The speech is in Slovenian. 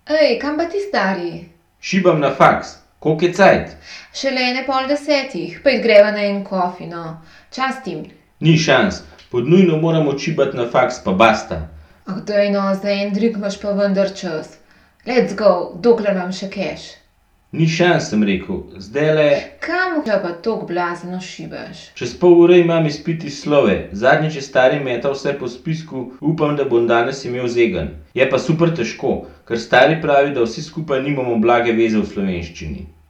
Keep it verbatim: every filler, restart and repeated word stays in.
Ej, kam pa ti stari? Šibam na faks. Koliko je cajt? Šele ene pol desetih, pa greva na en kofi, no. Častim. Ni šans. Pod nujno moramo čibati na faks, pa basta. Ah, daj no, za en drink imaš pa vendar čas. Let's go, dokler imam še keš. Ni šans, sem rekel. Zdajle... Kam pa tok blazno šibaš? Čez pol ure imam izpit iz slove. Zadnjič je stari metal vse po spisku, upam, da bom danes imel zegen. Je pa super težko, ker stari pravi, da vsi skupaj nimamo blage veze v slovenščini.